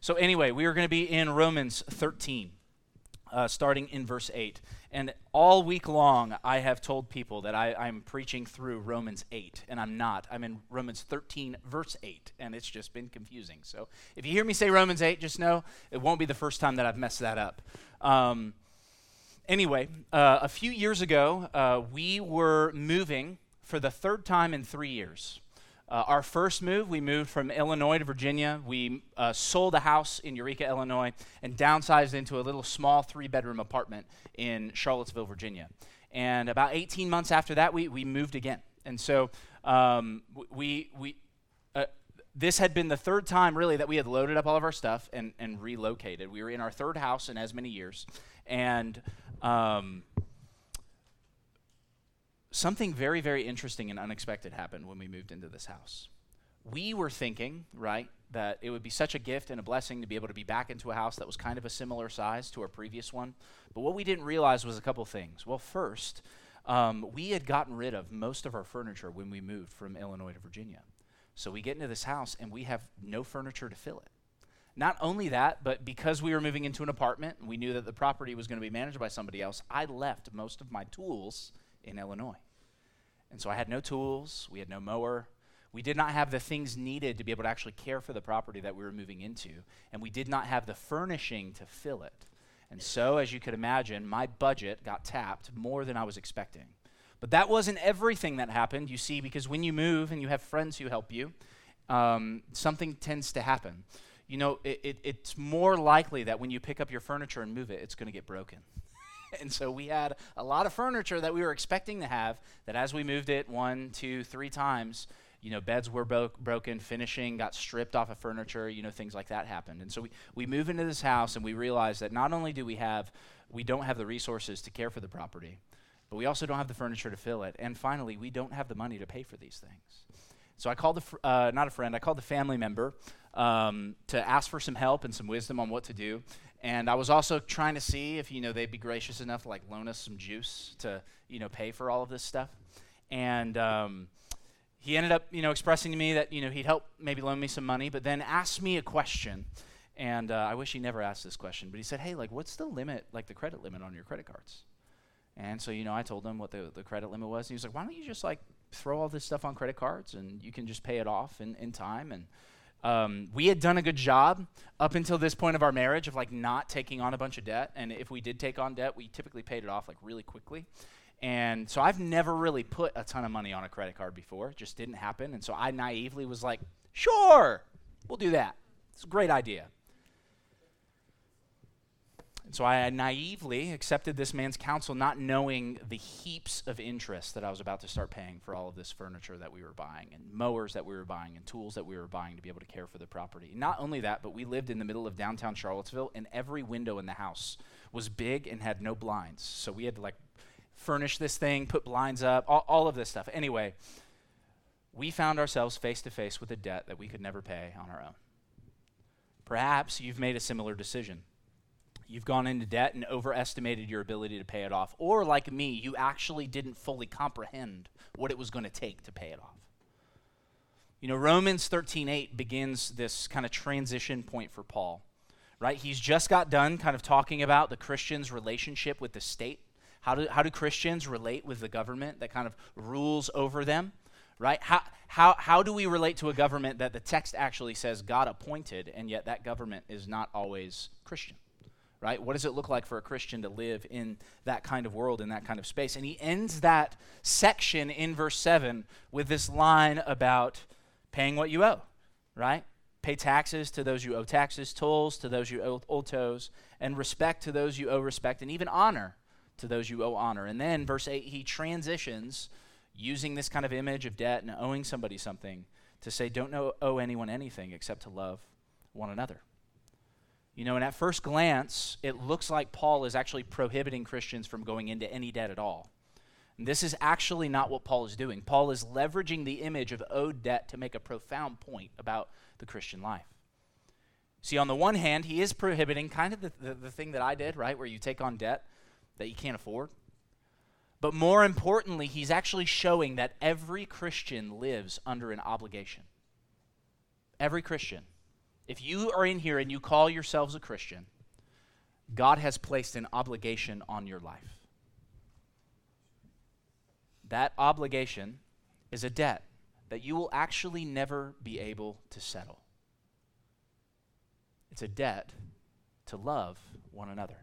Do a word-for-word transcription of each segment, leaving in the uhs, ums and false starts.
So anyway, we are going to be in Romans thirteen, uh, starting in verse eight. And all week long, I have told people that I, I'm preaching through Romans eight, and I'm not. I'm in Romans thirteen, verse eight, and it's just been confusing. So if you hear me say Romans eight, just know it won't be the first time that I've messed that up. Um, anyway, uh, a few years ago, uh, we were moving for the third time in three years. Uh, our first move, we moved from Illinois to Virginia. We uh, sold a house in Eureka, Illinois, and downsized into a little small three-bedroom apartment in Charlottesville, Virginia. And about eighteen months after that, we we moved again. And so um, we we uh, this had been the third time, really, that we had loaded up all of our stuff and, and relocated. We were in our third house in as many years. And um, something very, very interesting and unexpected happened when we moved into this house. We were thinking, right, that it would be such a gift and a blessing to be able to be back into a house that was kind of a similar size to our previous one. But what we didn't realize was a couple things. Well, first, um, we had gotten rid of most of our furniture when we moved from Illinois to Virginia. So we get into this house and we have no furniture to fill it. Not only that, but because we were moving into an apartment and we knew that the property was going to be managed by somebody else, I left most of my tools in Illinois. And so I had no tools, we had no mower, we did not have the things needed to be able to actually care for the property that we were moving into, and we did not have the furnishing to fill it. And so, as you could imagine, my budget got tapped more than I was expecting. But that wasn't everything that happened, you see, because when you move and you have friends who help you, um, something tends to happen. You know, it, it, it's more likely that when you pick up your furniture and move it, it's going to get broken. And so we had a lot of furniture that we were expecting to have that as we moved it one, two, three times, you know, beds were bro- broken, finishing got stripped off of furniture, you know, things like that happened. And so we, we move into this house and we realize that not only do we have, we don't have the resources to care for the property, but we also don't have the furniture to fill it. And finally, we don't have the money to pay for these things. So I called, the fr- uh, not a friend, I called the family member um, to ask for some help and some wisdom on what to do. And I was also trying to see if, you know, they'd be gracious enough to, like, loan us some juice to, you know, pay for all of this stuff. And um, he ended up, you know, expressing to me that, you know, he'd help maybe loan me some money, but then asked me a question. And uh, I wish he never asked this question, but he said, hey, like, what's the limit, like the credit limit on your credit cards? And so, you know, I told him what the, the credit limit was. And he was like, why don't you just, like, throw all this stuff on credit cards and you can just pay it off in, in time? And Um, we had done a good job up until this point of our marriage of like not taking on a bunch of debt. And if we did take on debt, we typically paid it off like really quickly. And so I've never really put a ton of money on a credit card before. It just didn't happen. And so I naively was like, sure, we'll do that. It's a great idea. And so I naively accepted this man's counsel, not knowing the heaps of interest that I was about to start paying for all of this furniture that we were buying and mowers that we were buying and tools that we were buying to be able to care for the property. Not only that, but we lived in the middle of downtown Charlottesville, and every window in the house was big and had no blinds. So we had to like furnish this thing, put blinds up, all, all of this stuff. Anyway, we found ourselves face to face with a debt that we could never pay on our own. Perhaps you've made a similar decision. You've gone into debt and overestimated your ability to pay it off. Or like me, you actually didn't fully comprehend what it was going to take to pay it off. You know, Romans thirteen eight begins this kind of transition point for Paul, right? He's just got done kind of talking about the Christian's relationship with the state. How do, how do Christians relate with the government that kind of rules over them, right? How, how, how do we relate to a government that the text actually says God appointed, and yet that government is not always Christian? Right? What does it look like for a Christian to live in that kind of world, in that kind of space? And he ends that section in verse seven with this line about paying what you owe, right? Pay taxes to those you owe taxes, tolls to those you owe, owe tolls, and respect to those you owe respect, and even honor to those you owe honor. And then verse eight, he transitions using this kind of image of debt and owing somebody something to say, don't know, owe anyone anything except to love one another. You know, and at first glance, it looks like Paul is actually prohibiting Christians from going into any debt at all. And this is actually not what Paul is doing. Paul is leveraging the image of owed debt to make a profound point about the Christian life. See, on the one hand, he is prohibiting kind of the, the, the thing that I did, right, where you take on debt that you can't afford. But more importantly, he's actually showing that every Christian lives under an obligation. Every Christian If you are in here and you call yourselves a Christian, God has placed an obligation on your life. That obligation is a debt that you will actually never be able to settle. It's a debt to love one another.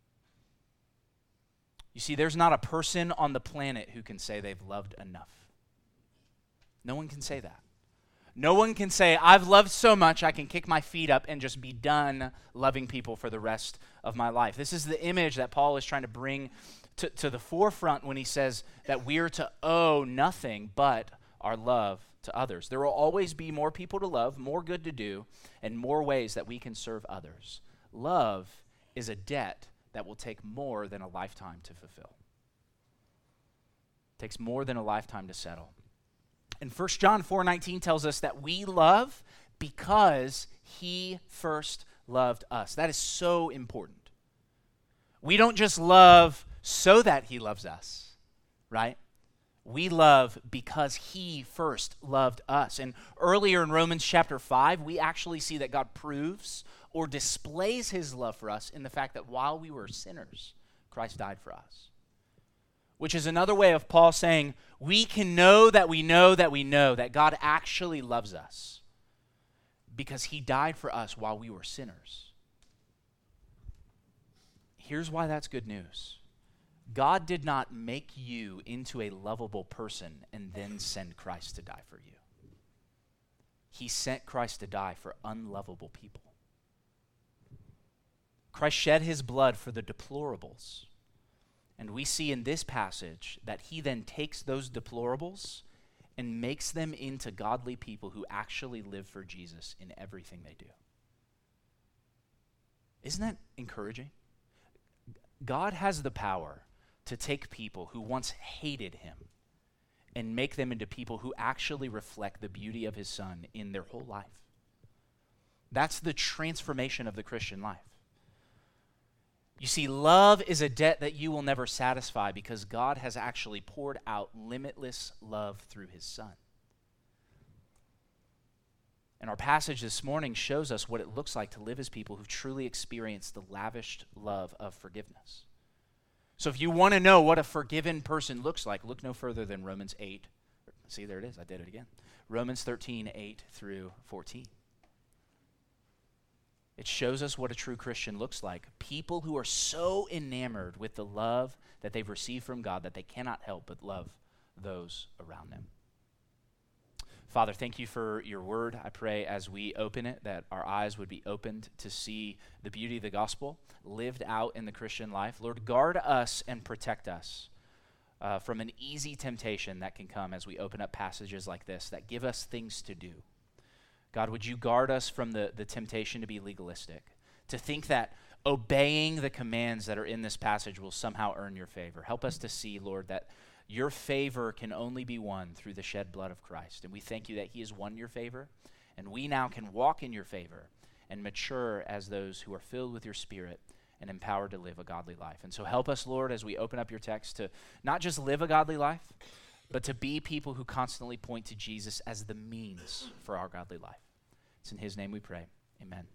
You see, there's not a person on the planet who can say they've loved enough. No one can say that. No one can say, I've loved so much I can kick my feet up and just be done loving people for the rest of my life. This is the image that Paul is trying to bring to, to the forefront when he says that we're to owe nothing but our love to others. There will always be more people to love, more good to do, and more ways that we can serve others. Love is a debt that will take more than a lifetime to fulfill. It takes more than a lifetime to settle. And First John four nineteen tells us that we love because he first loved us. That is so important. We don't just love so that he loves us, right? We love because he first loved us. And earlier in Romans chapter five, we actually see that God proves or displays his love for us in the fact that while we were sinners, Christ died for us. Which is another way of Paul saying, we can know that we know that we know that God actually loves us because he died for us while we were sinners. Here's why that's good news. God did not make you into a lovable person and then send Christ to die for you. He sent Christ to die for unlovable people. Christ shed his blood for the deplorables. And we see in this passage that he then takes those deplorables and makes them into godly people who actually live for Jesus in everything they do. Isn't that encouraging? God has the power to take people who once hated him and make them into people who actually reflect the beauty of his Son in their whole life. That's the transformation of the Christian life. You see, love is a debt that you will never satisfy because God has actually poured out limitless love through his Son. And our passage this morning shows us what it looks like to live as people who truly experience the lavished love of forgiveness. So if you want to know what a forgiven person looks like, look no further than Romans eight. See, there it is. I did it again. Romans thirteen, eight through fourteen. It shows us what a true Christian looks like. People who are so enamored with the love that they've received from God that they cannot help but love those around them. Father, thank you for your word. I pray as we open it that our eyes would be opened to see the beauty of the gospel lived out in the Christian life. Lord, guard us and protect us uh, from an easy temptation that can come as we open up passages like this that give us things to do. God, would you guard us from the, the temptation to be legalistic, to think that obeying the commands that are in this passage will somehow earn your favor. Help us to see, Lord, that your favor can only be won through the shed blood of Christ. And we thank you that he has won your favor, and we now can walk in your favor and mature as those who are filled with your Spirit and empowered to live a godly life. And so help us, Lord, as we open up your text to not just live a godly life, but to be people who constantly point to Jesus as the means for our godly life. It's in his name we pray. Amen.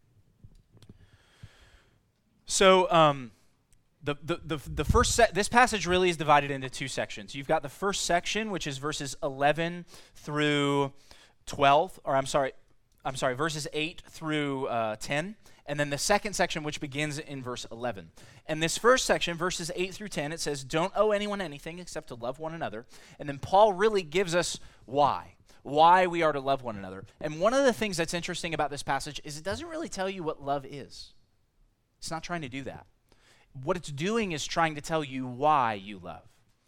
So um, the, the, the, the first se- this passage really is divided into two sections. You've got the first section, which is verses eleven through twelve, or I'm sorry, I'm sorry, verses eight through uh, ten, and then the second section, which begins in verse eleven. And this first section, verses eight through ten, it says, don't owe anyone anything except to love one another. And then Paul really gives us why. Why we are to love one another. And one of the things that's interesting about this passage is it doesn't really tell you what love is. It's not trying to do that. What it's doing is trying to tell you why you love.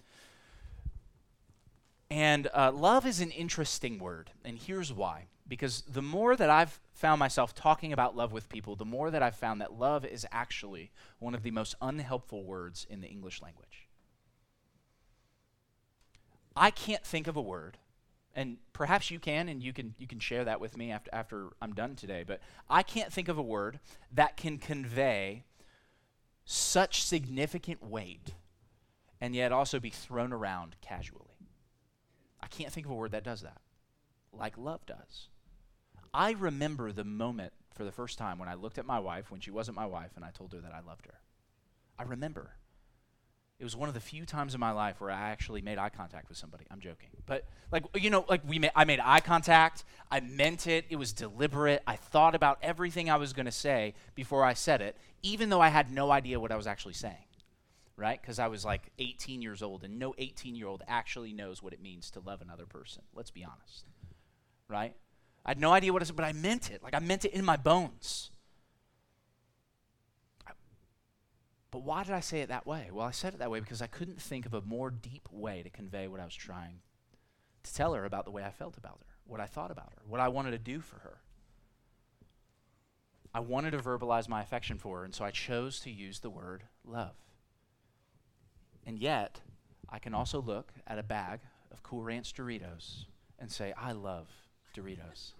And uh, love is an interesting word, and here's why. Because the more that I've found myself talking about love with people, the more that I've found that love is actually one of the most unhelpful words in the English language. I can't think of a word, and perhaps you can, and you can you can share that with me after, after I'm done today, but I can't think of a word that can convey such significant weight and yet also be thrown around casually. I can't think of a word that does that, like love does. I remember the moment for the first time when I looked at my wife when she wasn't my wife and I told her that I loved her. I remember. It was one of the few times in my life where I actually made eye contact with somebody. I'm joking. But like, you know, like we made, I made eye contact. I meant it. It was deliberate. I thought about everything I was going to say before I said it, even though I had no idea what I was actually saying, right? Because I was like eighteen years old, and no eighteen-year-old actually knows what it means to love another person. Let's be honest, right? I had no idea what it was, but I meant it. Like I meant it in my bones. But why did I say it that way? Well, I said it that way because I couldn't think of a more deep way to convey what I was trying to tell her about the way I felt about her, what I thought about her, what I wanted to do for her. I wanted to verbalize my affection for her, and so I chose to use the word love. And yet, I can also look at a bag of Cool Ranch Doritos and say, I love Doritos.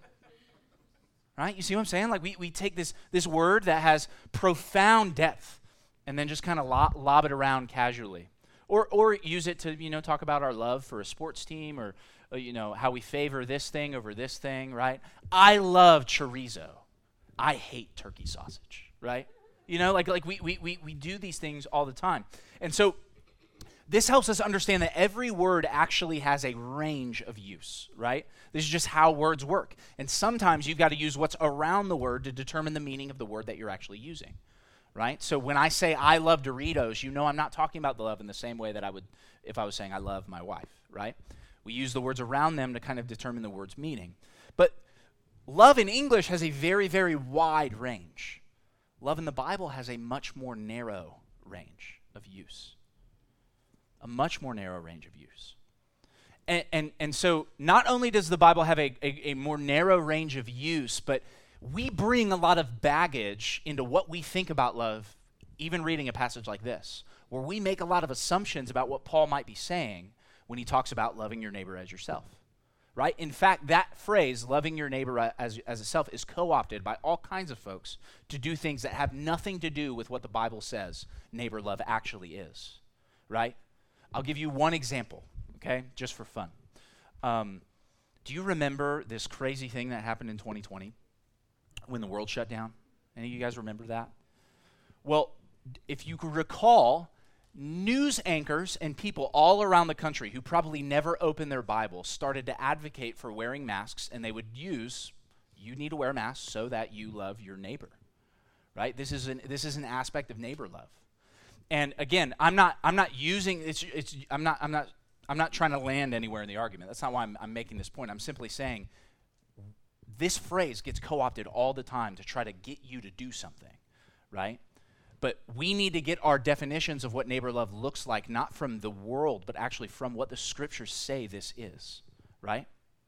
Right? You see what I'm saying? Like we, we take this, this word that has profound depth and then just kind of lob, lob it around casually. Or or use it to, you know, talk about our love for a sports team or, uh, you know, how we favor this thing over this thing, right? I love chorizo. I hate turkey sausage, right? You know, like like we, we, we, we do these things all the time. And so this helps us understand that every word actually has a range of use, right? This is just how words work. And sometimes you've got to use what's around the word to determine the meaning of the word that you're actually using. Right? So when I say I love Doritos, you know I'm not talking about the love in the same way that I would if I was saying I love my wife, right? We use the words around them to kind of determine the word's meaning. But love in English has a very, very wide range. Love in the Bible has a much more narrow range of use. A much more narrow range of use. And and, and so not only does the Bible have a, a, a more narrow range of use, but we bring a lot of baggage into what we think about love, even reading a passage like this, where we make a lot of assumptions about what Paul might be saying when he talks about loving your neighbor as yourself, right? In fact, that phrase, loving your neighbor as, as a self, is co-opted by all kinds of folks to do things that have nothing to do with what the Bible says neighbor love actually is, right? I'll give you one example, okay, just for fun. Um, do you remember this crazy thing that happened in twenty twenty? When the world shut down? Any of you guys remember that? Well, if you could recall, news anchors and people all around the country who probably never opened their Bible started to advocate for wearing masks, and they would use, you need to wear masks so that you love your neighbor, right? This is an this is an aspect of neighbor love. And again, I'm not I'm not using it's it's I'm not I'm not I'm not trying to land anywhere in the argument. That's not why I'm I'm making this point. I'm simply saying this phrase gets co-opted all the time to try to get you to do something, right? But we need to get our definitions of what neighbor love looks like, not from the world, but actually from what the scriptures say this is, right?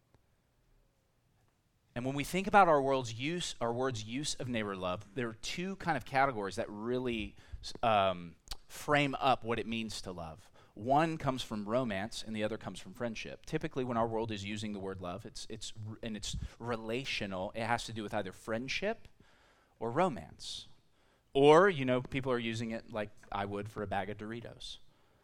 And when we think about our world's use, our word's use of neighbor love, there are two kind of categories that really um, frame up what it means to love. One comes from romance, and the other comes from friendship. Typically, when our world is using the word love, it's it's and it's relational. It has to do with either friendship or romance, or you know, people are using it like I would for a bag of Doritos.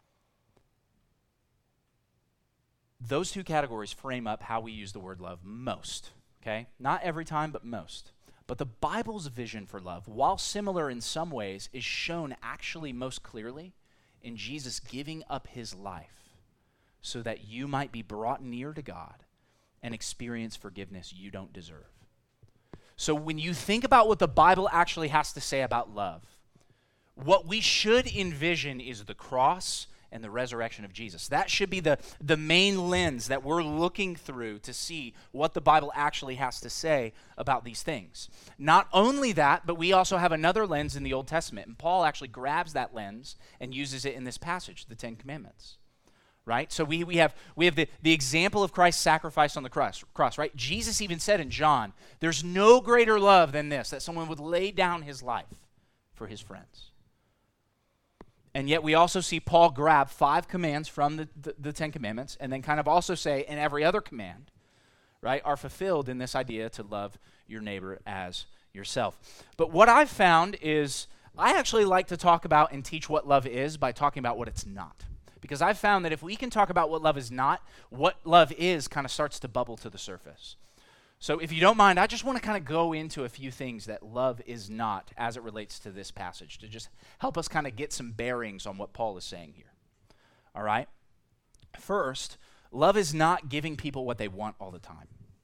Those two categories frame up how we use the word love most. Okay, not every time, but most. But the Bible's vision for love, while similar in some ways, is shown actually most clearly in Jesus giving up his life so that you might be brought near to God and experience forgiveness you don't deserve. So when you think about what the Bible actually has to say about love, what we should envision is the cross and the resurrection of Jesus. That should be the, the main lens that we're looking through to see what the Bible actually has to say about these things. Not only that, but we also have another lens in the Old Testament, and Paul actually grabs that lens and uses it in this passage, the Ten Commandments. Right? So we, we have we have the, the example of Christ's sacrifice on the cross, cross, right? Jesus even said in John, there's no greater love than this, that someone would lay down his life for his friends. And yet we also see Paul grab five commands from the, the, the Ten Commandments and then kind of also say, and every other command, right, are fulfilled in this idea to love your neighbor as yourself. But what I've found is I actually like to talk about and teach what love is by talking about what it's not. Because I've found that if we can talk about what love is not, what love is kind of starts to bubble to the surface. So if you don't mind, I just want to kind of go into a few things that love is not as it relates to this passage to just help us kind of get some bearings on what Paul is saying here. All right? First, love is not giving people what they want all the time.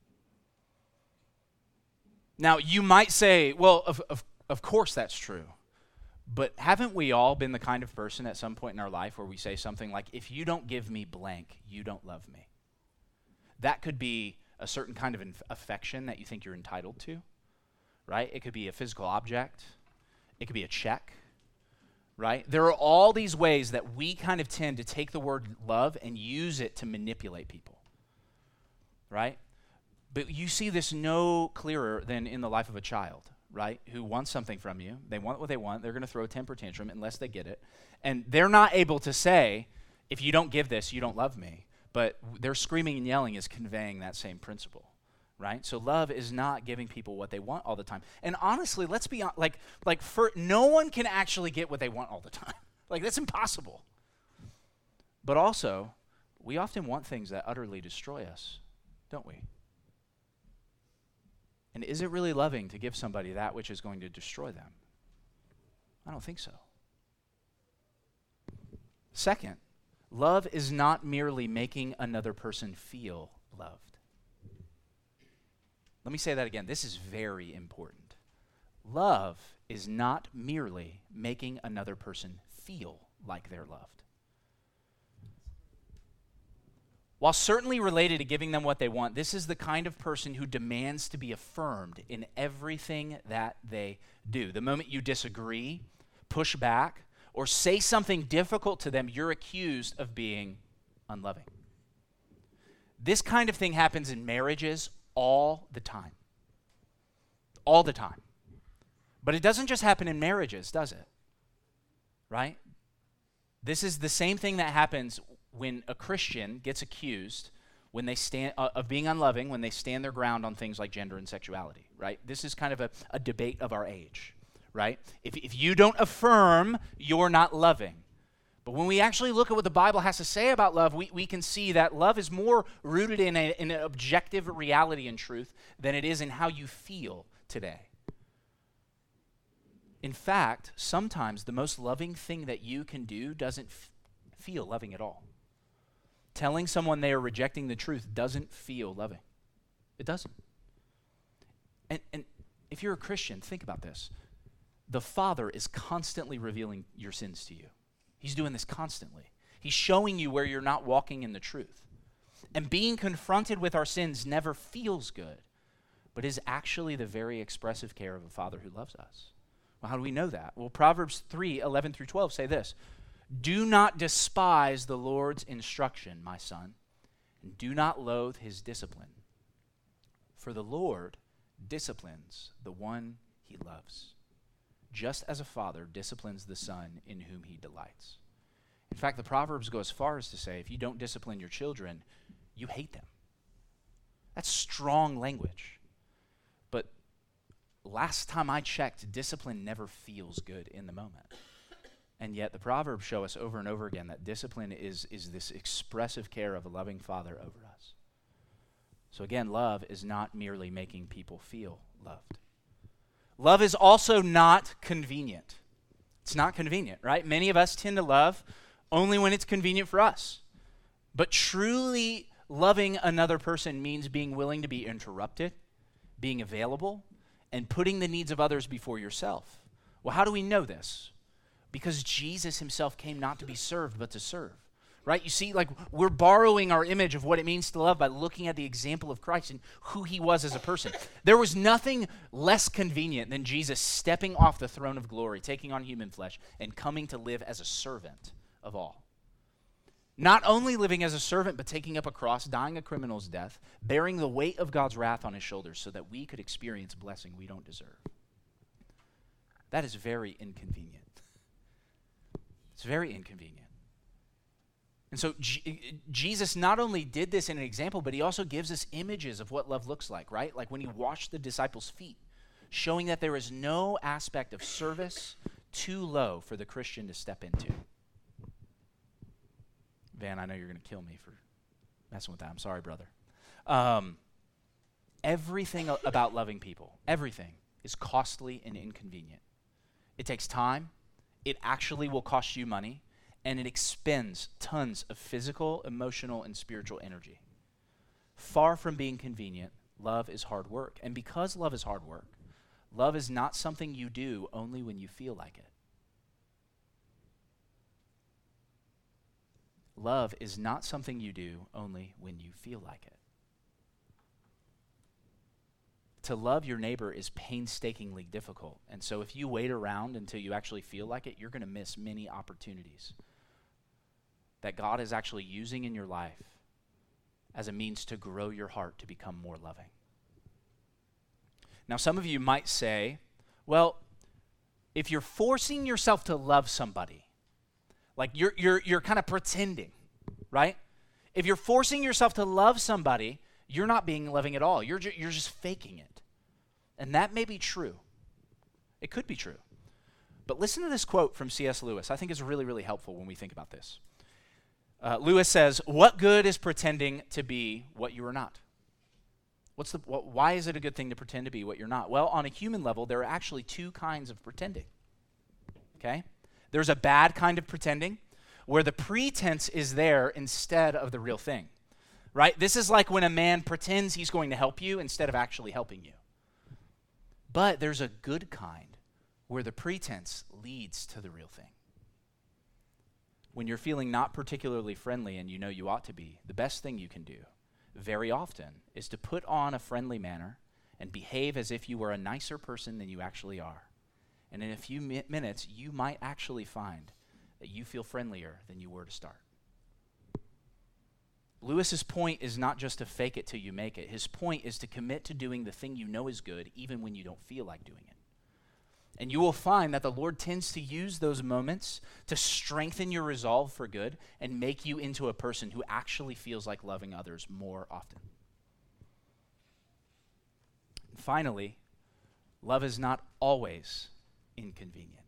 Now, you might say, well, of, of, of course that's true. But haven't we all been the kind of person at some point in our life where we say something like, if you don't give me blank, you don't love me? That could be a certain kind of inf- affection that you think you're entitled to, right? It could be a physical object. It could be a check, right? There are all these ways that we kind of tend to take the word love and use it to manipulate people, right? But you see this no clearer than in the life of a child, right? Who wants something from you. They want what they want. They're going to throw a temper tantrum unless they get it. And they're not able to say, if you don't give this, you don't love me. But their screaming and yelling is conveying that same principle, right? So love is not giving people what they want all the time. And honestly, let's be honest, like, like for, no one can actually get what they want all the time. Like, that's impossible. But also, we often want things that utterly destroy us, don't we? And is it really loving to give somebody that which is going to destroy them? I don't think so. Second, love is not merely making another person feel loved. Let me say that again. This is very important. Love is not merely making another person feel like they're loved. While certainly related to giving them what they want, this is the kind of person who demands to be affirmed in everything that they do. The moment you disagree, push back, or say something difficult to them, you're accused of being unloving. This kind of thing happens in marriages all the time. All the time. But it doesn't just happen in marriages, does it? Right? This is the same thing that happens when a Christian gets accused when they stand uh, of being unloving, when they stand their ground on things like gender and sexuality, right? This is kind of a, a debate of our age, right? If, if you don't affirm, you're not loving. But when we actually look at what the Bible has to say about love, we, we can see that love is more rooted in, a, in an objective reality and truth than it is in how you feel today. In fact, sometimes the most loving thing that you can do doesn't f- feel loving at all. Telling someone they are rejecting the truth doesn't feel loving. It doesn't. And, and if you're a Christian, think about this. The Father is constantly revealing your sins to you. He's doing this constantly. He's showing you where you're not walking in the truth. And being confronted with our sins never feels good, but is actually the very expressive care of a Father who loves us. Well, how do we know that? Well, Proverbs three, eleven through twelve say this. Do not despise the Lord's instruction, my son, and do not loathe his discipline. For the Lord disciplines the one he loves, just as a father disciplines the son in whom he delights. In fact, the Proverbs go as far as to say, if you don't discipline your children, you hate them. That's strong language. But last time I checked, discipline never feels good in the moment. And yet the Proverbs show us over and over again that discipline is, is this expressive care of a loving Father over us. So again, love is not merely making people feel loved. Love is also not convenient. It's not convenient, right? Many of us tend to love only when it's convenient for us. But truly loving another person means being willing to be interrupted, being available, and putting the needs of others before yourself. Well, how do we know this? Because Jesus himself came not to be served, but to serve, right? You see, like, we're borrowing our image of what it means to love by looking at the example of Christ and who he was as a person. There was nothing less convenient than Jesus stepping off the throne of glory, taking on human flesh, and coming to live as a servant of all. Not only living as a servant, but taking up a cross, dying a criminal's death, bearing the weight of God's wrath on his shoulders so that we could experience blessing we don't deserve. That is very inconvenient. It's very inconvenient. And so G- Jesus not only did this in an example, but he also gives us images of what love looks like, right? Like when he washed the disciples' feet, showing that there is no aspect of service too low for the Christian to step into. Van, I know you're going to kill me for messing with that. I'm sorry, brother. Um, everything a- about loving people, everything is costly and inconvenient. It takes time, it actually will cost you money, and it expends tons of physical, emotional, and spiritual energy. Far from being convenient, love is hard work. And because love is hard work, love is not something you do only when you feel like it. Love is not something you do only when you feel like it. To love your neighbor is painstakingly difficult. And so if you wait around until you actually feel like it, you're going to miss many opportunities that God is actually using in your life as a means to grow your heart to become more loving. Now, some of you might say, well, if you're forcing yourself to love somebody, like you're you're you're kind of pretending, right? If you're forcing yourself to love somebody, you're not being loving at all. You're ju- you're just faking it. And that may be true. It could be true. But listen to this quote from C S Lewis. I think it's really, really helpful when we think about this. Uh, Lewis says, "What good is pretending to be what you are not?" What's the? What, why is it a good thing to pretend to be what you're not? Well, on a human level, there are actually two kinds of pretending. Okay? There's a bad kind of pretending where the pretense is there instead of the real thing. Right? This is like when a man pretends he's going to help you instead of actually helping you. But there's a good kind where the pretense leads to the real thing. When you're feeling not particularly friendly and you know you ought to be, the best thing you can do very often is to put on a friendly manner and behave as if you were a nicer person than you actually are. And in a few mi- minutes, you might actually find that you feel friendlier than you were to start. Lewis's point is not just to fake it till you make it. His point is to commit to doing the thing you know is good even when you don't feel like doing it. And you will find that the Lord tends to use those moments to strengthen your resolve for good and make you into a person who actually feels like loving others more often. And finally, love is not always inconvenient.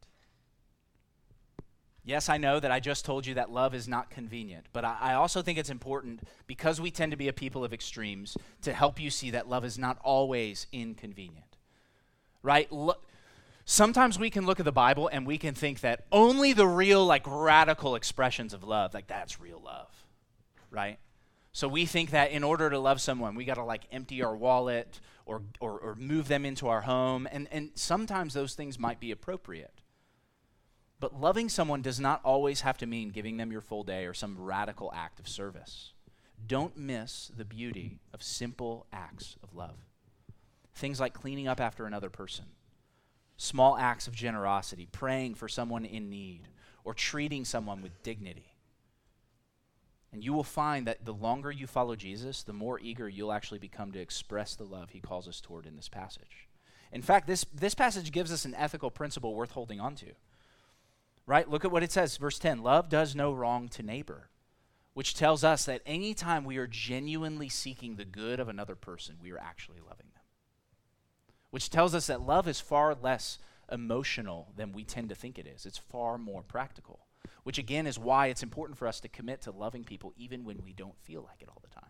Yes, I know that I just told you that love is not convenient, but I, I also think it's important, because we tend to be a people of extremes, to help you see that love is not always inconvenient, right? Lo- Sometimes we can look at the Bible and we can think that only the real, like, radical expressions of love, like, that's real love, right? So we think that in order to love someone, we got to, like, empty our wallet or, or or move them into our home, and and sometimes those things might be appropriate. But loving someone does not always have to mean giving them your full day or some radical act of service. Don't miss the beauty of simple acts of love. Things like cleaning up after another person, small acts of generosity, praying for someone in need, or treating someone with dignity. And you will find that the longer you follow Jesus, the more eager you'll actually become to express the love he calls us toward in this passage. In fact, this, this passage gives us an ethical principle worth holding on to. Right? Look at what it says, verse ten. Love does no wrong to neighbor, which tells us that anytime we are genuinely seeking the good of another person, we are actually loving them. Which tells us that love is far less emotional than we tend to think it is. It's far more practical, which again is why it's important for us to commit to loving people even when we don't feel like it all the time.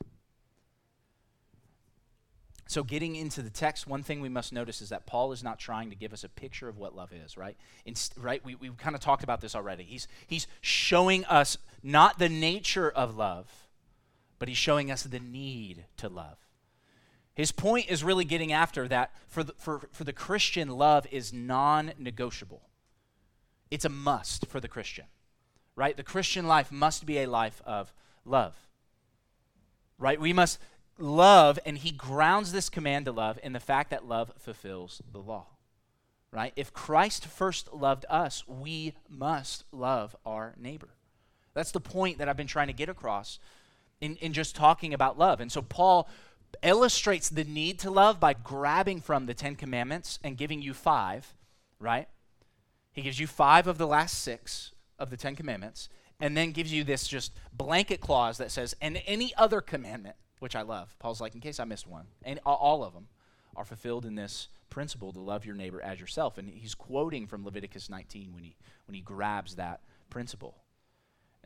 So getting into the text, one thing we must notice is that Paul is not trying to give us a picture of what love is, right? Inst- right? We, we've kind of talked about this already. He's, he's showing us not the nature of love, but he's showing us the need to love. His point is really getting after that for the, for, for the Christian, love is non-negotiable. It's a must for the Christian, right? The Christian life must be a life of love, right? We must love, and he grounds this command to love in the fact that love fulfills the law, right? If Christ first loved us, we must love our neighbor. That's the point that I've been trying to get across in, in just talking about love. And so Paul illustrates the need to love by grabbing from the Ten Commandments and giving you five, right? He gives you five of the last six of the Ten Commandments, and then gives you this just blanket clause that says, and any other commandment, which I love. Paul's like, in case I missed one. And all of them are fulfilled in this principle to love your neighbor as yourself. And he's quoting from Leviticus nineteen when he when he grabs that principle.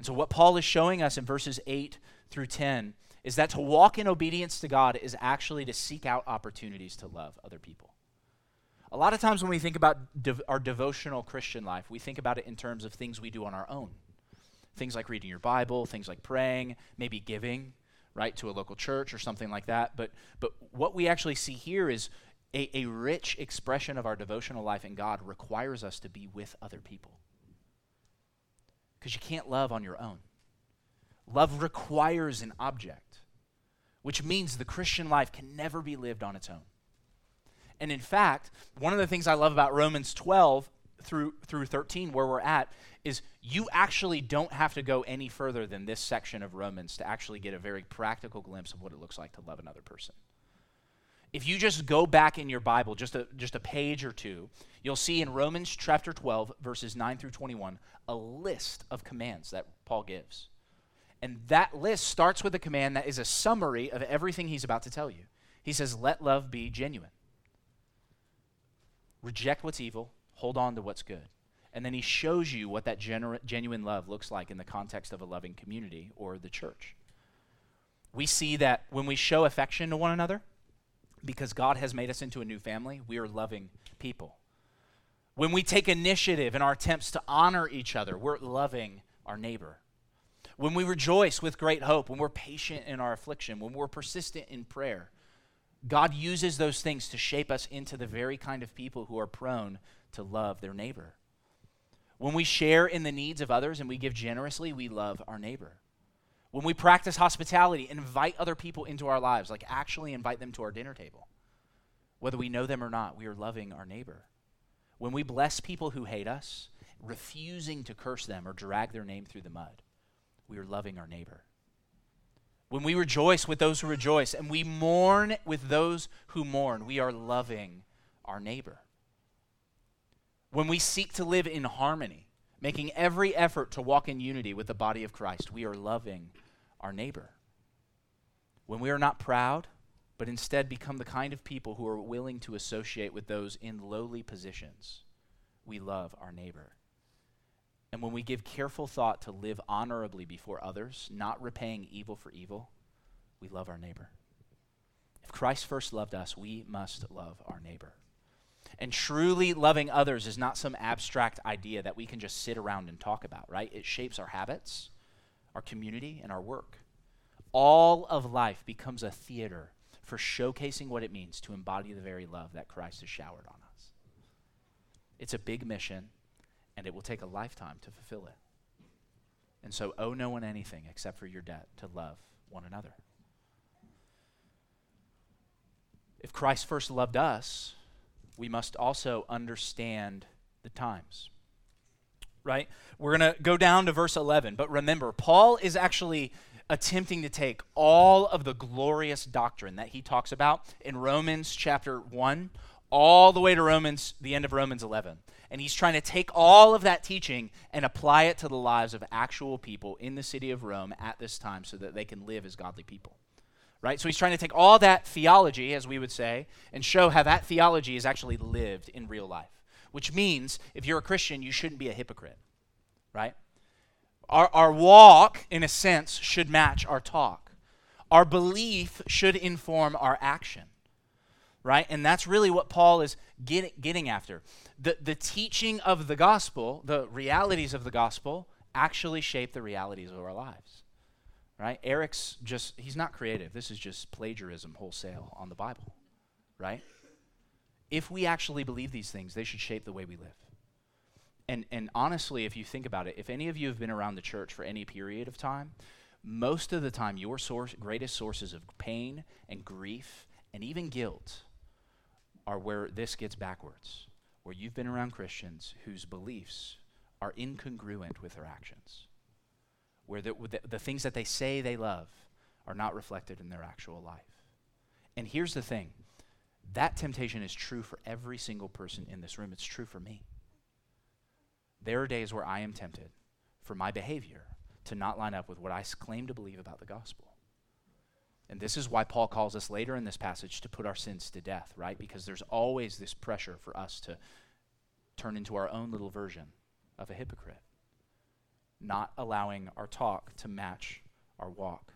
And so what Paul is showing us in verses eight through ten is that to walk in obedience to God is actually to seek out opportunities to love other people. A lot of times when we think about dev- our devotional Christian life, we think about it in terms of things we do on our own. Things like reading your Bible, things like praying, maybe giving, right, to a local church or something like that. But but what we actually see here is a, a rich expression of our devotional life in God requires us to be with other people. Because you can't love on your own. Love requires an object, which means the Christian life can never be lived on its own. And in fact, one of the things I love about Romans twelve through through thirteen, where we're at, is you actually don't have to go any further than this section of Romans to actually get a very practical glimpse of what it looks like to love another person. If you just go back in your Bible, just a, just a page or two, you'll see in Romans chapter twelve, verses nine through twenty-one, a list of commands that Paul gives. And that list starts with a command that is a summary of everything he's about to tell you. He says, let love be genuine. Reject what's evil, hold on to what's good. And then he shows you what that genu- genuine love looks like in the context of a loving community or the church. We see that when we show affection to one another, because God has made us into a new family, we are loving people. When we take initiative in our attempts to honor each other, we're loving our neighbor. When we rejoice with great hope, when we're patient in our affliction, when we're persistent in prayer, God uses those things to shape us into the very kind of people who are prone to love their neighbor. When we share in the needs of others and we give generously, we love our neighbor. When we practice hospitality, invite other people into our lives, like actually invite them to our dinner table. Whether we know them or not, we are loving our neighbor. When we bless people who hate us, refusing to curse them or drag their name through the mud, we are loving our neighbor. When we rejoice with those who rejoice and we mourn with those who mourn, we are loving our neighbor. When we seek to live in harmony, making every effort to walk in unity with the body of Christ, we are loving our neighbor. When we are not proud, but instead become the kind of people who are willing to associate with those in lowly positions, we love our neighbor. And when we give careful thought to live honorably before others, not repaying evil for evil, we love our neighbor. If Christ first loved us, we must love our neighbor. And truly loving others is not some abstract idea that we can just sit around and talk about, right? It shapes our habits, our community, and our work. All of life becomes a theater for showcasing what it means to embody the very love that Christ has showered on us. It's a big mission, and it will take a lifetime to fulfill it. And so owe no one anything except for your debt to love one another. If Christ first loved us, we must also understand the times, right? We're going to go down to verse eleven, but remember, Paul is actually attempting to take all of the glorious doctrine that he talks about in Romans chapter one, all the way to Romans, the end of Romans eleven. And he's trying to take all of that teaching and apply it to the lives of actual people in the city of Rome at this time so that they can live as godly people. Right? So he's trying to take all that theology, as we would say, and show how that theology is actually lived in real life. Which means, if you're a Christian, you shouldn't be a hypocrite. Right? Our, our walk, in a sense, should match our talk. Our belief should inform our action. Right? And that's really what Paul is get, getting after. The, the teaching of the gospel, the realities of the gospel, actually shape the realities of our lives. Right? Eric's just, he's not creative. This is just plagiarism wholesale on the Bible. Right? If we actually believe these things, they should shape the way we live. And and honestly, if you think about it, if any of you have been around the church for any period of time, most of the time your source, greatest sources of pain and grief and even guilt are where this gets backwards, where you've been around Christians whose beliefs are incongruent with their actions, where the, the, the things that they say they love are not reflected in their actual life. And here's the thing, that temptation is true for every single person in this room. It's true for me. There are days where I am tempted for my behavior to not line up with what I claim to believe about the gospel. And this is why Paul calls us later in this passage to put our sins to death, right? Because there's always this pressure for us to turn into our own little version of a hypocrite. not allowing our talk to match our walk.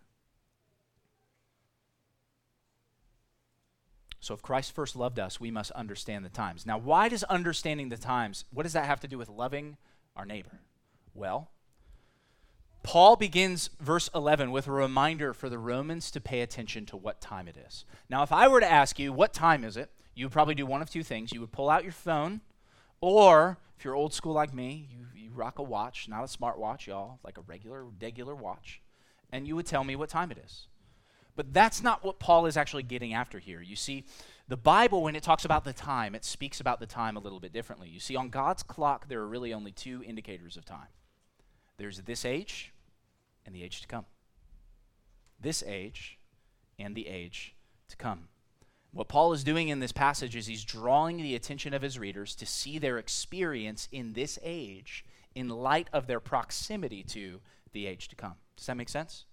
So if Christ first loved us, we must understand the times. Now, why does understanding the times, what does that have to do with loving our neighbor? Well, Paul begins verse eleven with a reminder for the Romans to pay attention to what time it is. Now, if I were to ask you, what time is it? You would probably do one of two things. You would pull out your phone, or if you're old school like me, you, you rock a watch, not a smart watch, y'all, like a regular, regular watch, and you would tell me what time it is. But that's not what Paul is actually getting after here. You see, the Bible, when it talks about the time, it speaks about the time a little bit differently. You see, on God's clock, there are really only two indicators of time. There's this age and the age to come. This age and the age to come. What Paul is doing in this passage is he's drawing the attention of his readers to see their experience in this age in light of their proximity to the age to come. Does that make sense?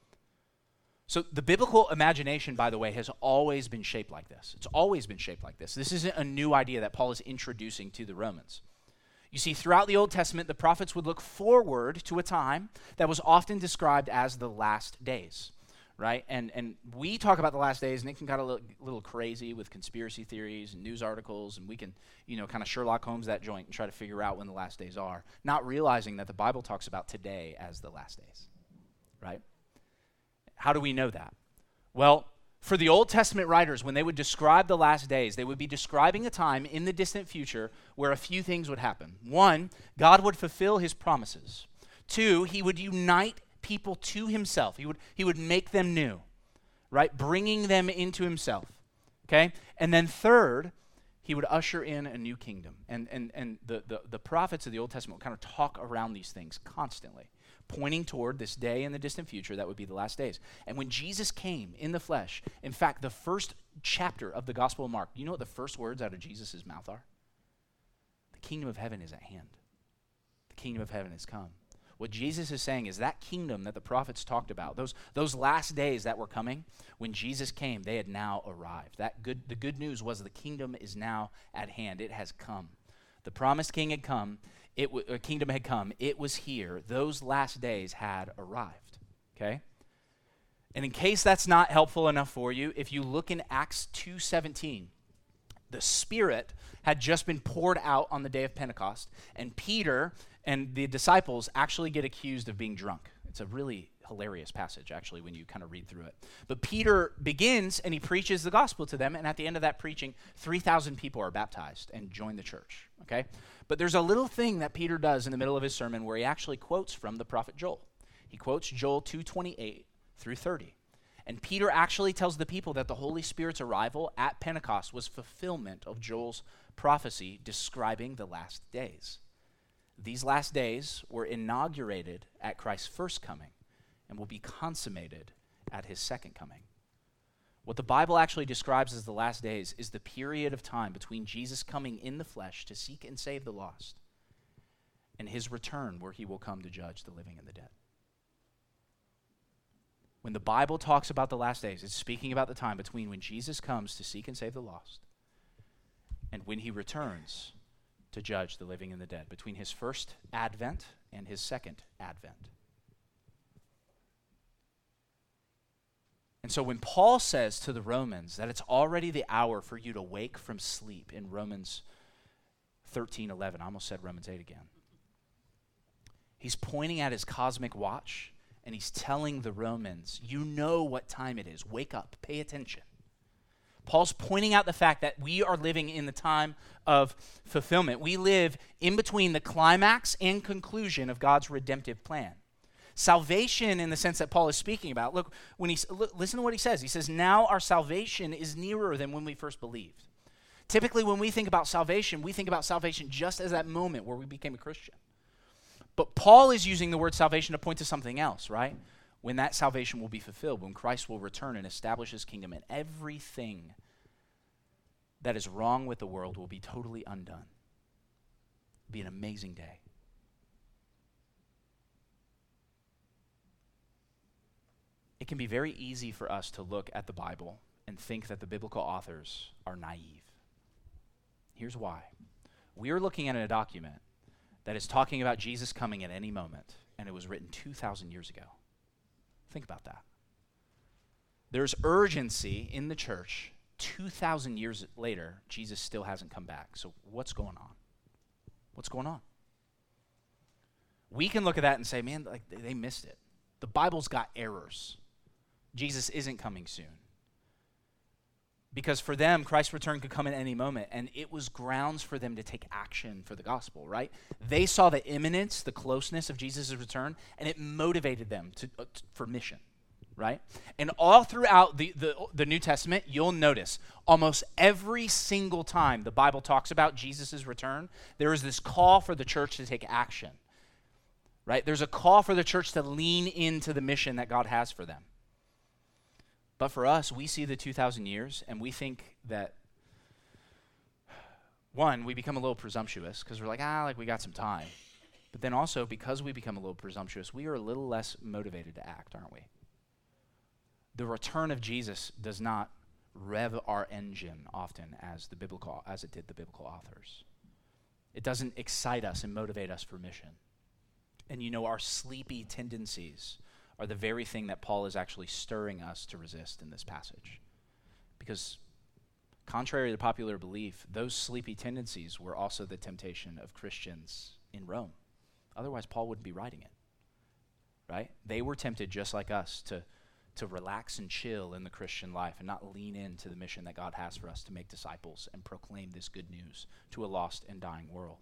So the biblical imagination, by the way, has always been shaped like this. It's always been shaped like this. This isn't a new idea that Paul is introducing to the Romans. You see, throughout the Old Testament, the prophets would look forward to a time that was often described as the last days, right? And and we talk about the last days, and it can get a little, little crazy with conspiracy theories and news articles, and we can, you know, kind of Sherlock Holmes that joint and try to figure out when the last days are, not realizing that the Bible talks about today as the last days, right? How do we know that? Well, for the Old Testament writers, when they would describe the last days, they would be describing a time in the distant future where a few things would happen. One, God would fulfill his promises. Two, he would unite people to himself. He would, he would make them new, right? Bringing them into himself, okay? And then third, he would usher in a new kingdom. And, and, and the, the, the prophets of the Old Testament would kind of talk around these things constantly, pointing toward this day in the distant future that would be the last days. And when Jesus came in the flesh, in fact, the first chapter of the Gospel of Mark, you know what the first words out of Jesus' mouth are? The kingdom of heaven is at hand. The kingdom of heaven has come. What Jesus is saying is that kingdom that the prophets talked about, those, those last days that were coming, when Jesus came, they had now arrived. That good, the good news was the kingdom is now at hand. It has come. The promised king had come. It w- a kingdom had come. It was here. Those last days had arrived, okay? And in case that's not helpful enough for you, if you look in Acts two seventeen, the Spirit had just been poured out on the day of Pentecost, and Peter and the disciples actually get accused of being drunk. It's a really hilarious passage, actually, when you kind of read through it. But Peter begins, and he preaches the gospel to them, and at the end of that preaching, three thousand people are baptized and join the church, okay? But there's a little thing that Peter does in the middle of his sermon where he actually quotes from the prophet Joel. He quotes Joel two twenty-eight through thirty. And Peter actually tells the people that the Holy Spirit's arrival at Pentecost was fulfillment of Joel's prophecy describing the last days. These last days were inaugurated at Christ's first coming and will be consummated at his second coming. What the Bible actually describes as the last days is the period of time between Jesus coming in the flesh to seek and save the lost and his return where he will come to judge the living and the dead. When the Bible talks about the last days, it's speaking about the time between when Jesus comes to seek and save the lost and when he returns to judge the living and the dead, between his first advent and his second advent. And so when Paul says to the Romans that it's already the hour for you to wake from sleep in Romans thirteen eleven, I almost said Romans eight again. He's pointing at his cosmic watch and he's telling the Romans, you know what time it is. Wake up, pay attention. Paul's pointing out the fact that we are living in the time of fulfillment. We live in between the climax and conclusion of God's redemptive plan. Salvation, in the sense that Paul is speaking about, look, when he look, listen to what he says. He says, now our salvation is nearer than when we first believed. Typically, when we think about salvation, we think about salvation just as that moment where we became a Christian. But Paul is using the word salvation to point to something else, right? When that salvation will be fulfilled, when Christ will return and establish his kingdom, and everything that is wrong with the world will be totally undone. It'll be an amazing day. It can be very easy for us to look at the Bible and think that the biblical authors are naive. Here's why. We are looking at a document that is talking about Jesus coming at any moment, and it was written two thousand years ago. Think about that. There's urgency in the church. two thousand years later, Jesus still hasn't come back. So what's going on? What's going on? We can look at that and say, man, like they missed it. The Bible's got errors. Jesus isn't coming soon. Because for them, Christ's return could come at any moment, and it was grounds for them to take action for the gospel, right? They saw the imminence, the closeness of Jesus' return, and it motivated them to, uh, to for mission, right? And all throughout the, the, the New Testament, you'll notice almost every single time the Bible talks about Jesus' return, there is this call for the church to take action, right? There's a call for the church to lean into the mission that God has for them. But for us, we see the two thousand years, and we think that, one, we become a little presumptuous because we're like, ah, like we got some time. But then also, because we become a little presumptuous, we are a little less motivated to act, aren't we? The return of Jesus does not rev our engine often as the biblical, as it did the biblical authors. It doesn't excite us and motivate us for mission. And you know, our sleepy tendencies are the very thing that Paul is actually stirring us to resist in this passage. Because contrary to popular belief, those sleepy tendencies were also the temptation of Christians in Rome. Otherwise, Paul wouldn't be writing it, right? They were tempted just like us to, to relax and chill in the Christian life and not lean into the mission that God has for us to make disciples and proclaim this good news to a lost and dying world.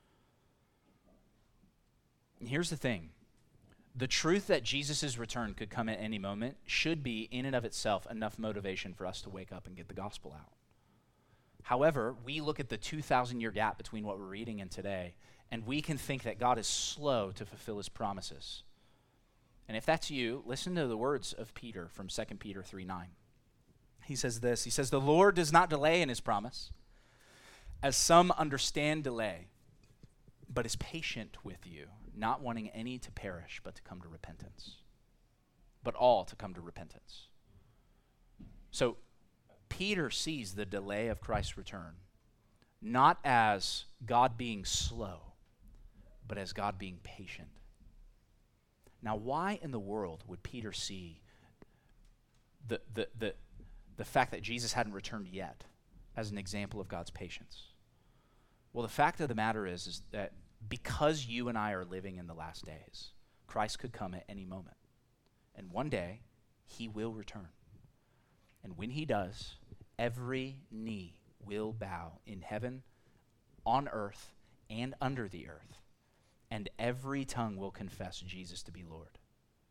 And here's the thing. The truth that Jesus' return could come at any moment should be, in and of itself, enough motivation for us to wake up and get the gospel out. However, we look at the two thousand year gap between what we're reading and today, and we can think that God is slow to fulfill his promises. And if that's you, listen to the words of Peter from Second Peter three nine. He says this, he says, "The Lord does not delay in his promise, as some understand delay, but is patient with you, not wanting any to perish, but to come to repentance. But all to come to repentance." So Peter sees the delay of Christ's return not as God being slow, but as God being patient. Now, why in the world would Peter see the, the, the, the fact that Jesus hadn't returned yet as an example of God's patience? Well, the fact of the matter is, is that because you and I are living in the last days, Christ could come at any moment. And one day, he will return. And when he does, every knee will bow in heaven, on earth, and under the earth. And every tongue will confess Jesus to be Lord.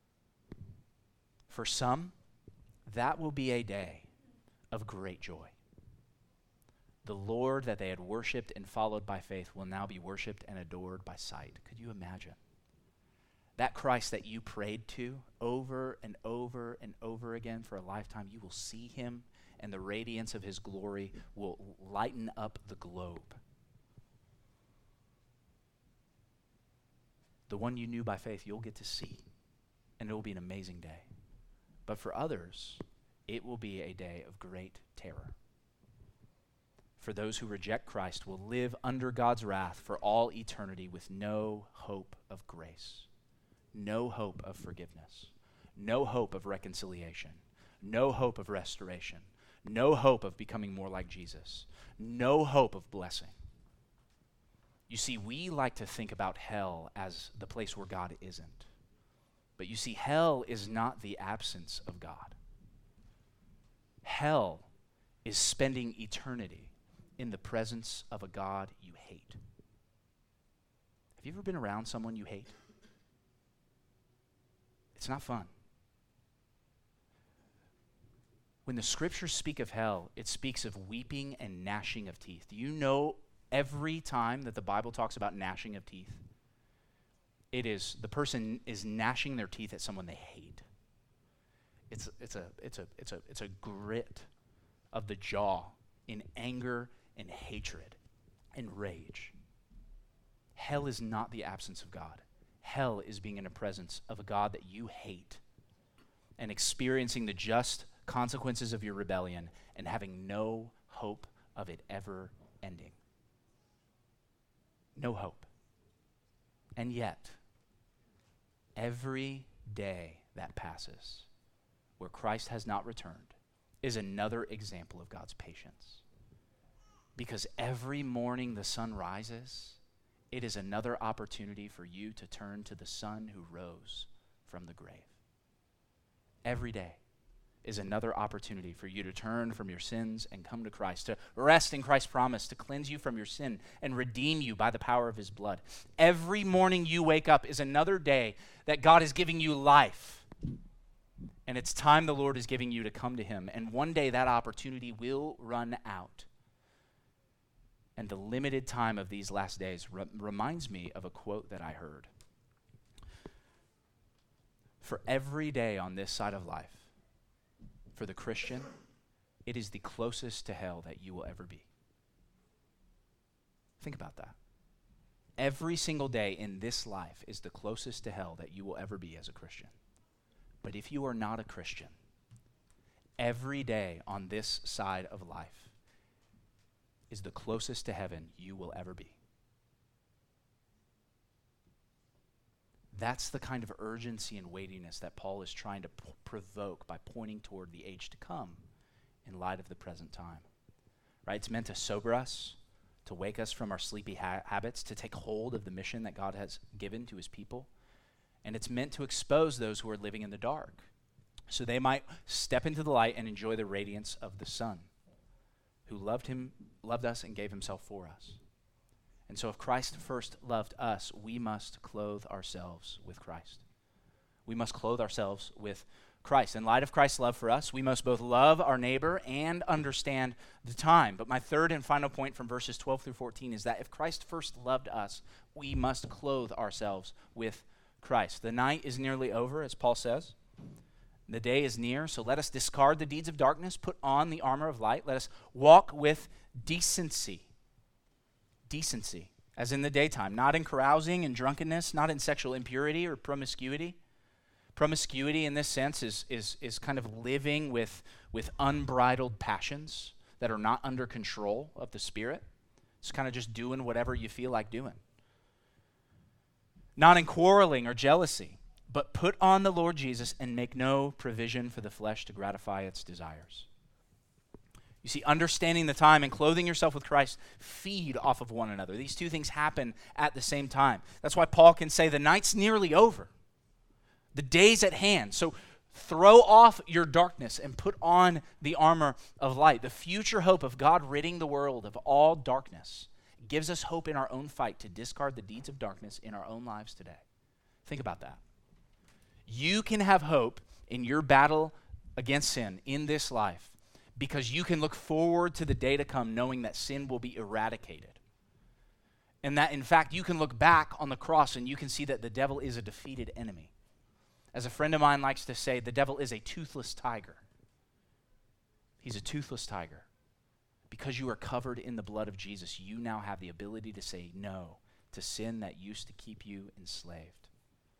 For some, that will be a day of great joy. The Lord that they had worshipped and followed by faith will now be worshipped and adored by sight. Could you imagine? That Christ that you prayed to over and over and over again for a lifetime, you will see him, and the radiance of his glory will lighten up the globe. The one you knew by faith, you'll get to see, and it will be an amazing day. But for others, it will be a day of great terror. For those who reject Christ will live under God's wrath for all eternity with no hope of grace, no hope of forgiveness, no hope of reconciliation, no hope of restoration, no hope of becoming more like Jesus, no hope of blessing. You see, we like to think about hell as the place where God isn't. But you see, hell is not the absence of God. Hell is spending eternity in the presence of a God you hate. Have you ever been around someone you hate? It's not fun. When the scriptures speak of hell, it speaks of weeping and gnashing of teeth. Do you know every time that the Bible talks about gnashing of teeth, it is the person is gnashing their teeth at someone they hate. It's it's a it's a it's a it's a grit of the jaw in anger and hatred and rage. Hell is not the absence of God. Hell is being in the presence of a God that you hate and experiencing the just consequences of your rebellion and having no hope of it ever ending. No hope. And yet, every day that passes where Christ has not returned is another example of God's patience. Because every morning the sun rises, it is another opportunity for you to turn to the Son who rose from the grave. Every day is another opportunity for you to turn from your sins and come to Christ, to rest in Christ's promise, to cleanse you from your sin and redeem you by the power of his blood. Every morning you wake up is another day that God is giving you life. And it's time the Lord is giving you to come to him. And one day that opportunity will run out. And the limited time of these last days re- reminds me of a quote that I heard. For every day on this side of life, for the Christian, it is the closest to hell that you will ever be. Think about that. Every single day in this life is the closest to hell that you will ever be as a Christian. But if you are not a Christian, every day on this side of life is the closest to heaven you will ever be. That's the kind of urgency and weightiness that Paul is trying to p- provoke by pointing toward the age to come in light of the present time. Right? It's meant to sober us, to wake us from our sleepy ha- habits, to take hold of the mission that God has given to his people. And it's meant to expose those who are living in the dark, so they might step into the light and enjoy the radiance of the Son, who loved him, loved us and gave himself for us. And so if Christ first loved us, we must clothe ourselves with Christ. We must clothe ourselves with Christ. In light of Christ's love for us, we must both love our neighbor and understand the time. But my third and final point from verses twelve through fourteen is that if Christ first loved us, we must clothe ourselves with Christ. The night is nearly over, as Paul says. The day is near, so let us discard the deeds of darkness, put on the armor of light. Let us walk with decency. Decency, as in the daytime, not in carousing and drunkenness, not in sexual impurity or promiscuity. Promiscuity in this sense is, is, is kind of living with, with unbridled passions that are not under control of the Spirit. It's kind of just doing whatever you feel like doing. Not in quarreling or jealousy, but put on the Lord Jesus and make no provision for the flesh to gratify its desires. You see, understanding the time and clothing yourself with Christ feed off of one another. These two things happen at the same time. That's why Paul can say the night's nearly over. The day's at hand. So throw off your darkness and put on the armor of light. The future hope of God ridding the world of all darkness gives us hope in our own fight to discard the deeds of darkness in our own lives today. Think about that. You can have hope in your battle against sin in this life because you can look forward to the day to come knowing that sin will be eradicated. And that, in fact, you can look back on the cross and you can see that the devil is a defeated enemy. As a friend of mine likes to say, the devil is a toothless tiger. He's a toothless tiger. Because you are covered in the blood of Jesus, you now have the ability to say no to sin that used to keep you enslaved.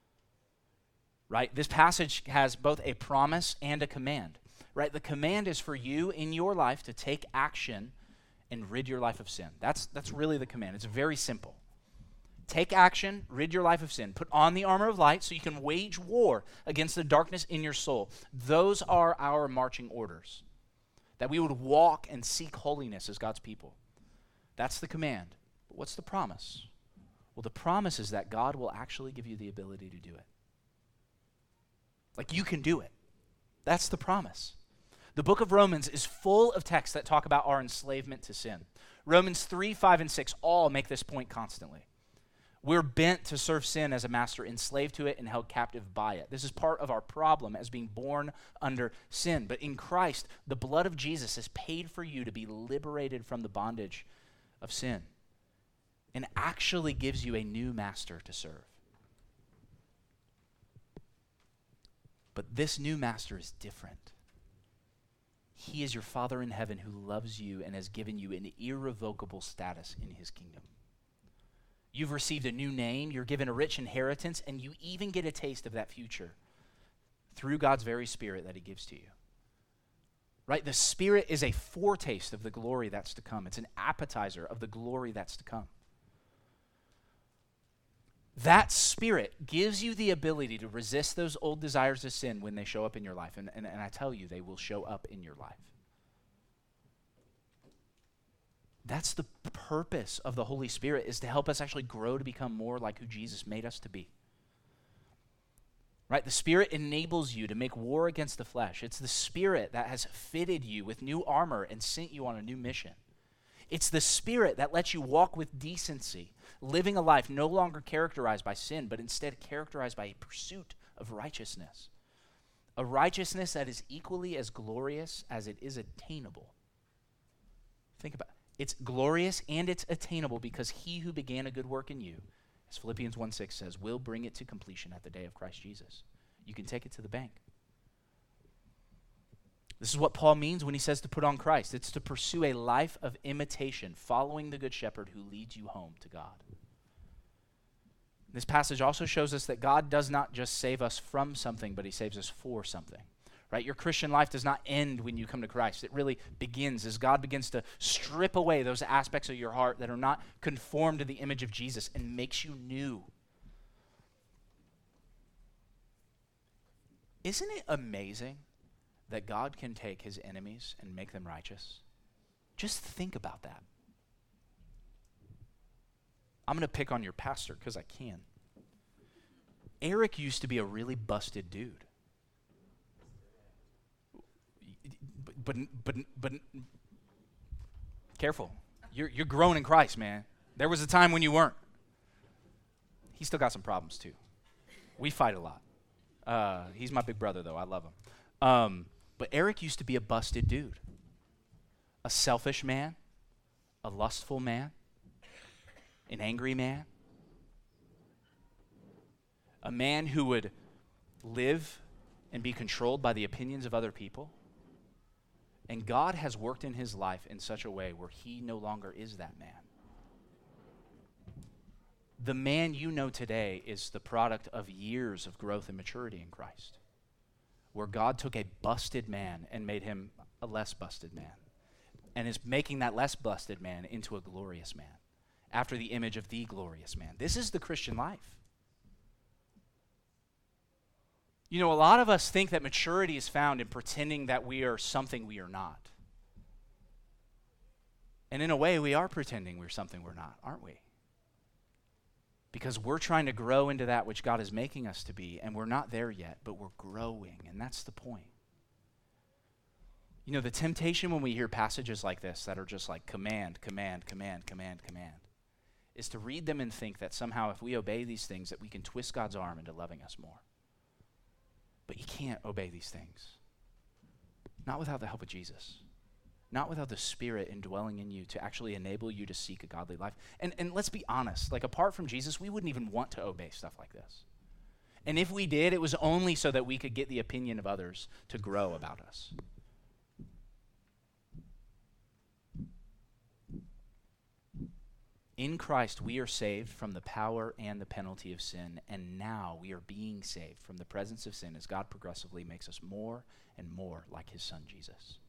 Right? This passage has both a promise and a command. Right? The command is for you in your life to take action and rid your life of sin. That's, that's really the command. It's very simple. Take action, rid your life of sin. Put on the armor of light so you can wage war against the darkness in your soul. Those are our marching orders. That we would walk and seek holiness as God's people. That's the command. But what's the promise? Well, the promise is that God will actually give you the ability to do it. Like you can do it. That's the promise. The book of Romans is full of texts that talk about our enslavement to sin. Romans three, five, and six all make this point constantly. We're bent to serve sin as a master, enslaved to it and held captive by it. This is part of our problem as being born under sin. But in Christ, the blood of Jesus has paid for you to be liberated from the bondage of sin and actually gives you a new master to serve. But this new master is different. He is your Father in heaven who loves you and has given you an irrevocable status in his kingdom. You've received a new name, you're given a rich inheritance, and you even get a taste of that future through God's very Spirit that he gives to you. Right? The Spirit is a foretaste of the glory that's to come. It's an appetizer of the glory that's to come. That Spirit gives you the ability to resist those old desires of sin when they show up in your life. And, and, and I tell you, they will show up in your life. That's the purpose of the Holy Spirit, is to help us actually grow to become more like who Jesus made us to be. Right? The Spirit enables you to make war against the flesh. It's the Spirit that has fitted you with new armor and sent you on a new mission. It's the Spirit that lets you walk with decency, living a life no longer characterized by sin, but instead characterized by a pursuit of righteousness. A righteousness that is equally as glorious as it is attainable. Think about it. It's glorious and it's attainable because he who began a good work in you, as Philippians one six says, will bring it to completion at the day of Christ Jesus. You can take it to the bank. This is what Paul means when he says to put on Christ. It's to pursue a life of imitation, following the Good Shepherd who leads you home to God. This passage also shows us that God does not just save us from something, but he saves us for something. Right? Your Christian life does not end when you come to Christ. It really begins as God begins to strip away those aspects of your heart that are not conformed to the image of Jesus and makes you new. Isn't it amazing that God can take his enemies and make them righteous? Just think about that. I'm going to pick on your pastor because I can. Eric used to be a really busted dude. But, but, but, but, careful. You're, you're growing in Christ, man. There was a time when you weren't. He's still got some problems, too. We fight a lot. Uh, he's my big brother, though. I love him. Um, but Eric used to be a busted dude. A selfish man. A lustful man. An angry man. A man who would live and be controlled by the opinions of other people. And God has worked in his life in such a way where he no longer is that man. The man you know today is the product of years of growth and maturity in Christ, where God took a busted man and made him a less busted man, and is making that less busted man into a glorious man, after the image of the glorious man. This is the Christian life. You know, a lot of us think that maturity is found in pretending that we are something we are not. And in a way, we are pretending we're something we're not, aren't we? Because we're trying to grow into that which God is making us to be, and we're not there yet, but we're growing, and that's the point. You know, the temptation when we hear passages like this that are just like command, command, command, command, command, is to read them and think that somehow if we obey these things that we can twist God's arm into loving us more. But you can't obey these things. Not without the help of Jesus. Not without the Spirit indwelling in you to actually enable you to seek a godly life. And, and let's be honest, like apart from Jesus, we wouldn't even want to obey stuff like this. And if we did, it was only so that we could get the opinion of others to grow about us. In Christ, we are saved from the power and the penalty of sin, and now we are being saved from the presence of sin as God progressively makes us more and more like his Son, Jesus.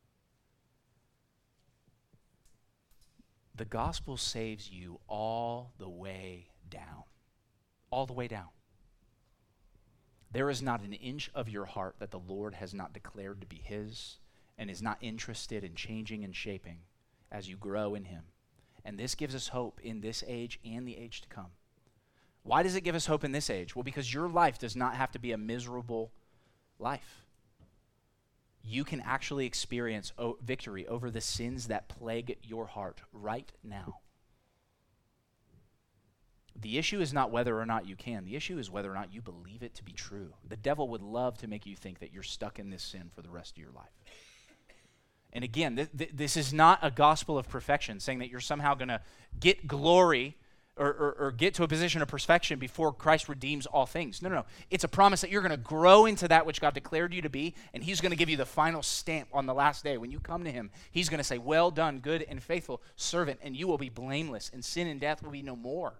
The gospel saves you all the way down. All the way down. There is not an inch of your heart that the Lord has not declared to be his and is not interested in changing and shaping as you grow in him. And this gives us hope in this age and the age to come. Why does it give us hope in this age? Well, because your life does not have to be a miserable life. You can actually experience o- victory over the sins that plague your heart right now. The issue is not whether or not you can. The issue is whether or not you believe it to be true. The devil would love to make you think that you're stuck in this sin for the rest of your life. And again, th- th- this is not a gospel of perfection, saying that you're somehow going to get glory or, or, or get to a position of perfection before Christ redeems all things. No, no, no. It's a promise that you're going to grow into that which God declared you to be, and he's going to give you the final stamp on the last day. When you come to him, he's going to say, well done, good and faithful servant, and you will be blameless, and sin and death will be no more.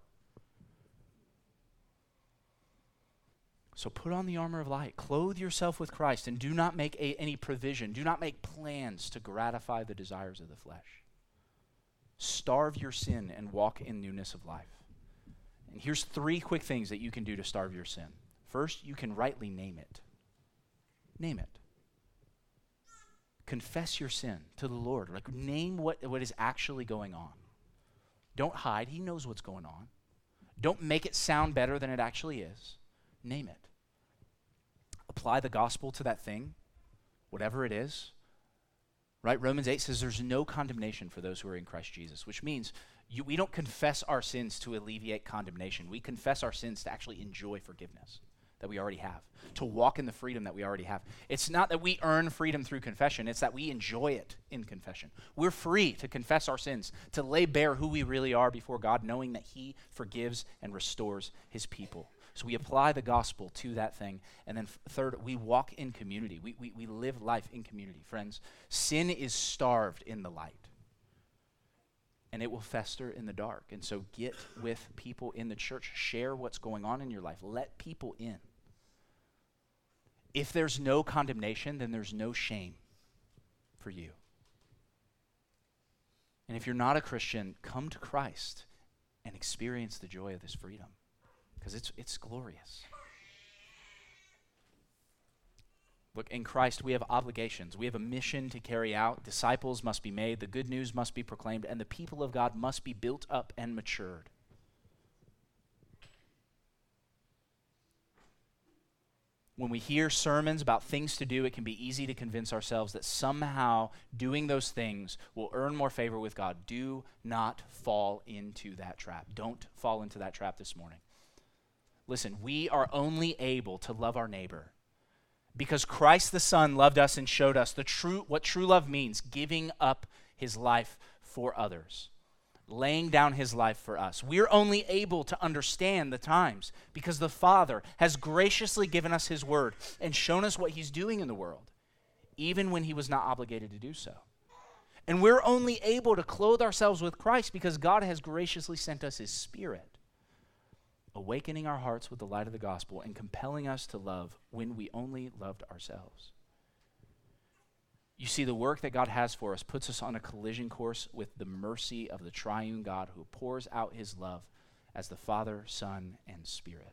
So put on the armor of light, clothe yourself with Christ, and do not make a, any provision. Do not make plans to gratify the desires of the flesh. Starve your sin and walk in newness of life. And here's three quick things that you can do to starve your sin. First, you can rightly name it. Name it. Confess your sin to the Lord. Like, name what, what is actually going on. Don't hide. He knows what's going on. Don't make it sound better than it actually is. Name it. Apply the gospel to that thing, whatever it is. Right? Romans eight says there's no condemnation for those who are in Christ Jesus, which means you, we don't confess our sins to alleviate condemnation. We confess our sins to actually enjoy forgiveness that we already have, to walk in the freedom that we already have. It's not that we earn freedom through confession, it's that we enjoy it in confession. We're free to confess our sins, to lay bare who we really are before God, knowing that he forgives and restores his people. So we apply the gospel to that thing. And then f- third, we walk in community. We, we, we live life in community. Friends, sin is starved in the light, and it will fester in the dark. And so get with people in the church. Share what's going on in your life. Let people in. If there's no condemnation, then there's no shame for you. And if you're not a Christian, come to Christ and experience the joy of this freedom, because it's it's glorious. Look, in Christ we have obligations. We have a mission to carry out. Disciples must be made. The good news must be proclaimed. And the people of God must be built up and matured. When we hear sermons about things to do, it can be easy to convince ourselves that somehow doing those things will earn more favor with God. Do not fall into that trap. Don't fall into that trap this morning. Listen, we are only able to love our neighbor because Christ the Son loved us and showed us the true what true love means, giving up his life for others, laying down his life for us. We're only able to understand the times because the Father has graciously given us his word and shown us what he's doing in the world, even when he was not obligated to do so. And we're only able to clothe ourselves with Christ because God has graciously sent us his Spirit, awakening our hearts with the light of the gospel and compelling us to love when we only loved ourselves. You see, the work that God has for us puts us on a collision course with the mercy of the triune God who pours out his love as the Father, Son, and Spirit.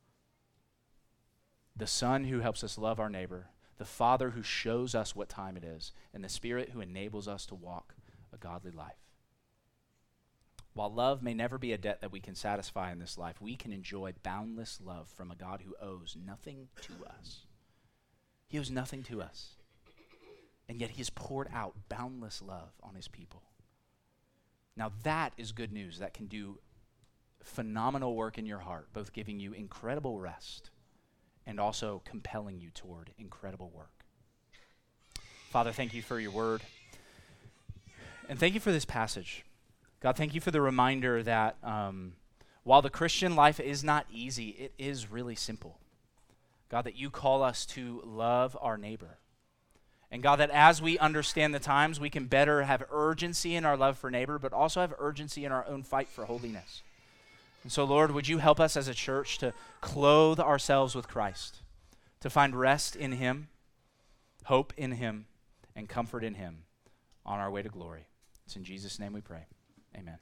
The Son who helps us love our neighbor, the Father who shows us what time it is, and the Spirit who enables us to walk a godly life. While love may never be a debt that we can satisfy in this life, we can enjoy boundless love from a God who owes nothing to us. He owes nothing to us. And yet he has poured out boundless love on his people. Now that is good news that can do phenomenal work in your heart, both giving you incredible rest and also compelling you toward incredible work. Father, thank you for your word. And thank you for this passage. God, thank you for the reminder that um, while the Christian life is not easy, it is really simple. God, that you call us to love our neighbor. And God, that as we understand the times, we can better have urgency in our love for neighbor, but also have urgency in our own fight for holiness. And so, Lord, would you help us as a church to clothe ourselves with Christ, to find rest in him, hope in him, and comfort in him on our way to glory. It's in Jesus' name we pray. Amen.